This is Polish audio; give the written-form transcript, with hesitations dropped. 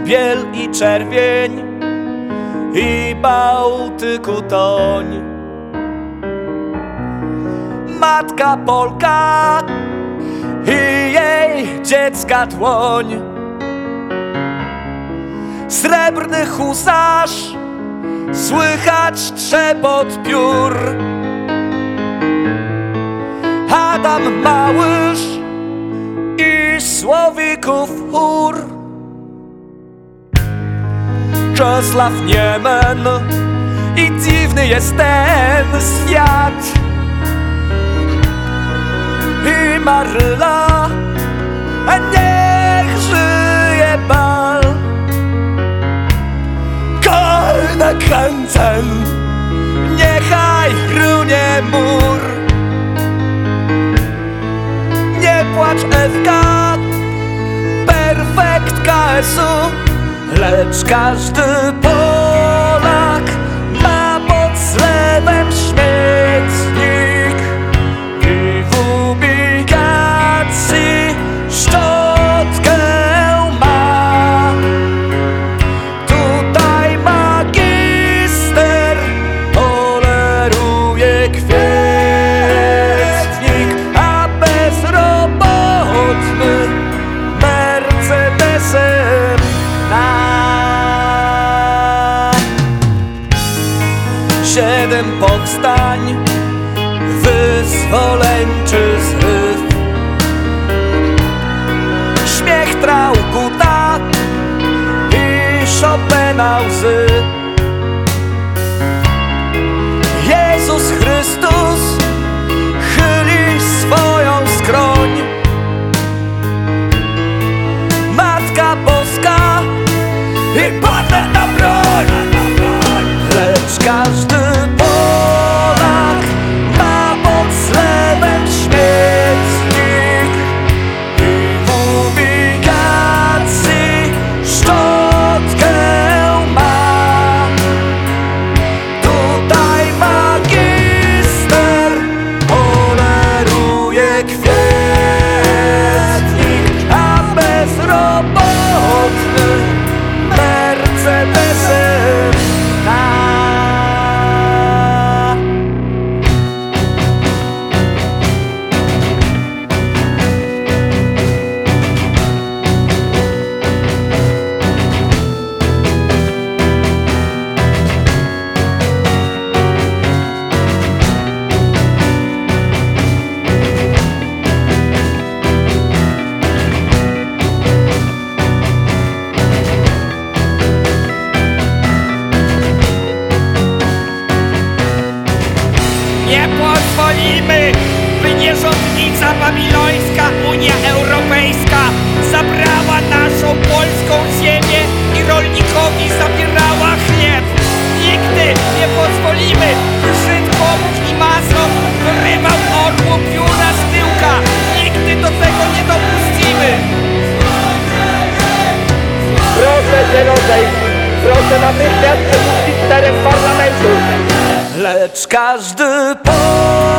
biel i czerwień i Bałtyku toń. Matka Polka i jej dziecka dłoń. Srebrny husarz, słychać trzepot piór. Adam Małysz i Słowików chór. Czesław Niemen i dziwny jest ten świat. I Maryla, a niech żyje bal. Kolna Hansen, niechaj runie mur. Nie płacz Ewka, perfekt KS-u, lecz każdy Polak ma pod zlewem śmietnik i w ubikacji szczotkę ma. Tutaj magister toleruje kwietnik, a bezrobotny Mercedesem na 7 powstań, wyzwoleńczy zryw. Śmiech Trauguta i Chopina łzy. Jezus Chrystus chyli swoją skroń. Matka Boska i Pan na broń. Lecz każdy Polak ma pod zlewem śmietnik i w ubikacji szczotkę ma. Tutaj magister toleruje kwietnik, a bezrobotny Mercedesem na. Nie pozwolimy, by nierządnica babilońska Unia Europejska zabrała naszą polską ziemię i rolnikowi zabierała chleb. Nigdy nie pozwolimy, by Żyd, Pomóż i Mason wyrywał orłu pióra z tyłka. Nigdy do tego nie dopuścimy. Proszę się rozejść. Proszę natychmiast przepuścić teren parlamentu. Lecz każdy